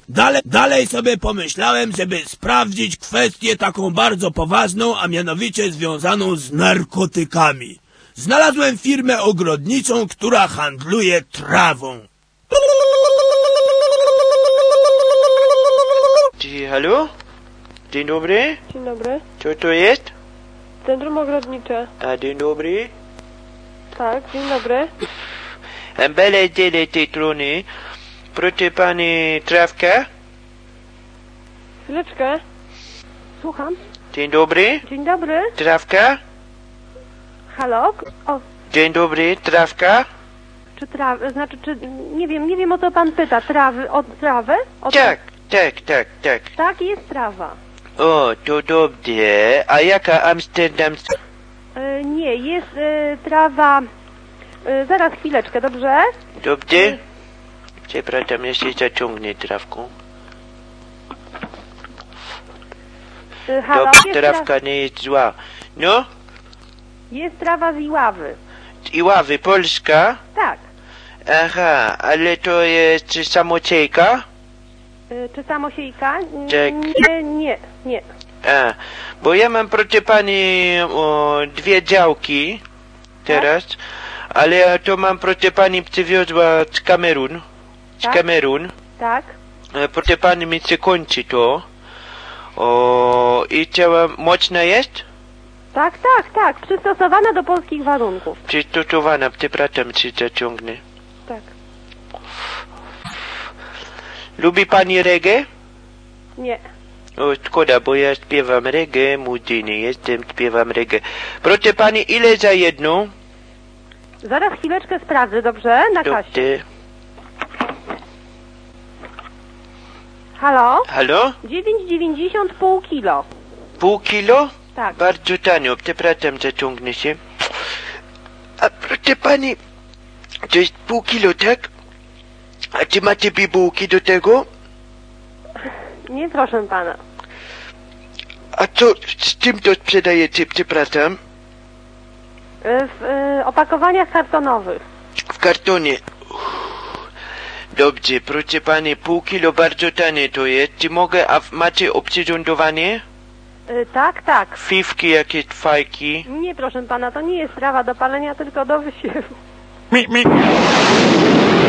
Dalej sobie pomyślałem, żeby sprawdzić kwestię taką bardzo poważną, a mianowicie związaną z narkotykami. Znalazłem firmę ogrodniczą, która handluje trawą. Halo? Dzień dobry. Dzień dobry. Co to jest? Centrum Ogrodnicze. A dzień dobry. Tak, dzień dobry. Bele tyle tej strony. Proszę pani trawkę? Chwileczkę. Słucham. Dzień dobry. Dzień dobry. Trawka? Halo? O, Dzień dobry, trawka? czy trawy, znaczy, czy, nie wiem o co pan pyta. O trawę? Tak. Tak, jest trawa. O, to dobrze. A jaka amsterdamska? Nie, jest trawa... zaraz chwileczkę, dobrze? Dobrze? Przepraszam, ja się zaciągnę trawką. Halo, Dobra, trawka nie jest zła. No? Jest trawa z Iławy. Z Iławy, Polska? Tak. Aha, ale to jest samociejka? Czy samosiejka? Tak. Nie. A, bo ja mam, proszę pani, 2 działki teraz, ale ja to mam, proszę pani, przywiozła z Kamerun. Tak. Proszę pani, mi się kończy to. I chciała, mocna jest? Tak. Przystosowana do polskich warunków. Przystosowana, przepraszam, się zaciągnę. Tak. Lubi pani reggae? Nie. O, szkoda, bo ja śpiewam reggae, młodziny jestem, śpiewam reggae. Proszę pani, ile za jedną? Zaraz chwileczkę sprawdzę, dobrze? Na kasie. Dobrze. Halo? Halo? 9,90 pół kilo. Pół kilo? Tak. Bardzo tanio, przepraszam, zaciągnę się. A proszę pani, to jest pół kilo, tak? A czy macie bibułki do tego? Nie, proszę pana. A co, z czym to sprzedajecie, przepraszam? W opakowaniach kartonowych. W kartonie. Dobrze, proszę pani, pół kilo bardzo tanie to jest. Czy mogę, a macie oprzyrządowanie? Tak. Fifki, jakieś fajki? Nie, proszę pana, to nie jest trawa do palenia, tylko do wysiewu.